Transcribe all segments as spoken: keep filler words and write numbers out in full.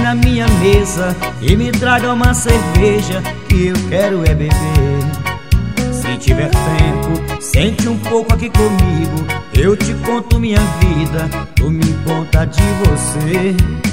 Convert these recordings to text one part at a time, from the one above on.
na minha mesa e me traga uma cerveja, que eu quero é beber. Se tiver tempo, sente um pouco aqui comigo, eu te conto minha vida, tu me conta de você.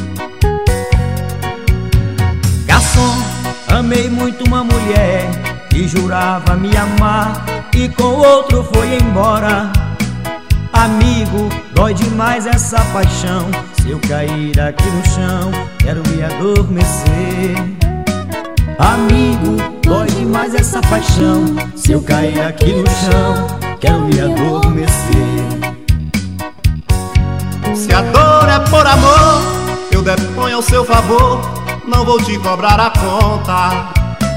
Garçom, amei muito uma mulher que jurava me amar e com outro foi embora. Amigo, dói demais essa paixão, se eu cair aqui no chão, quero me adormecer. Amigo, dói demais essa paixão, se eu cair aqui no chão, quero me adormecer. Se a dor é por amor, eu deponho ao seu favor, não vou te cobrar a conta.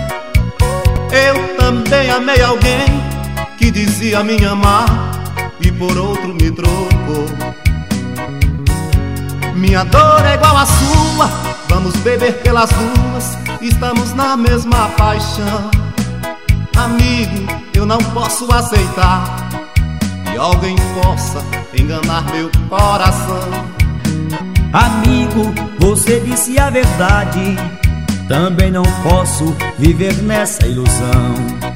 Eu também amei alguém que dizia me amar e por outro me trocou. Minha dor é igual à sua, vamos beber pelas duas, estamos na mesma paixão. Amigo, eu não posso aceitar que alguém possa enganar meu coração. Amigo, você disse a verdade, também não posso viver nessa ilusão.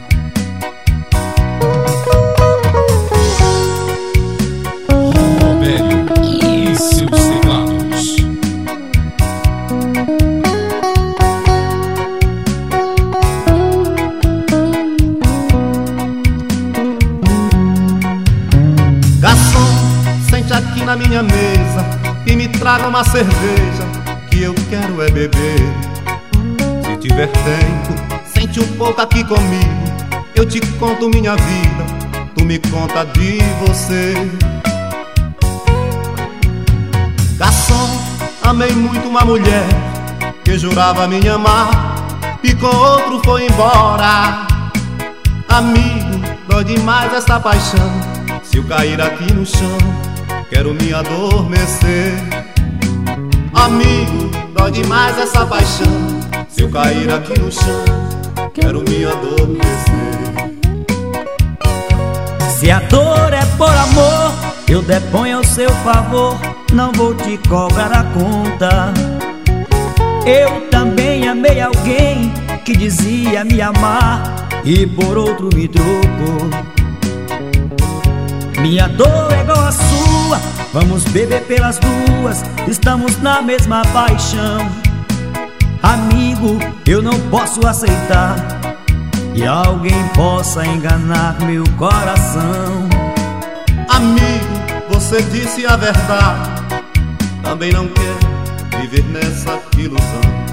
Aqui na minha mesa e me traga uma cerveja, que eu quero é beber. Se tiver tempo, sente um pouco aqui comigo, eu te conto minha vida, tu me conta de você. Garçom, amei muito uma mulher que jurava me amar e com outro foi embora. Amigo, dói demais essa paixão, se eu cair aqui no chão, quero me adormecer. Amigo, dói demais essa paixão, se eu cair aqui no chão, quero me adormecer. Se a dor é por amor, eu deponho ao seu favor, não vou te cobrar a conta. Eu também amei alguém que dizia me amar e por outro me trocou. Minha dor é igual a sua, vamos beber pelas duas, estamos na mesma paixão. Amigo, eu não posso aceitar que alguém possa enganar meu coração. Amigo, você disse a verdade, também não quero viver nessa ilusão.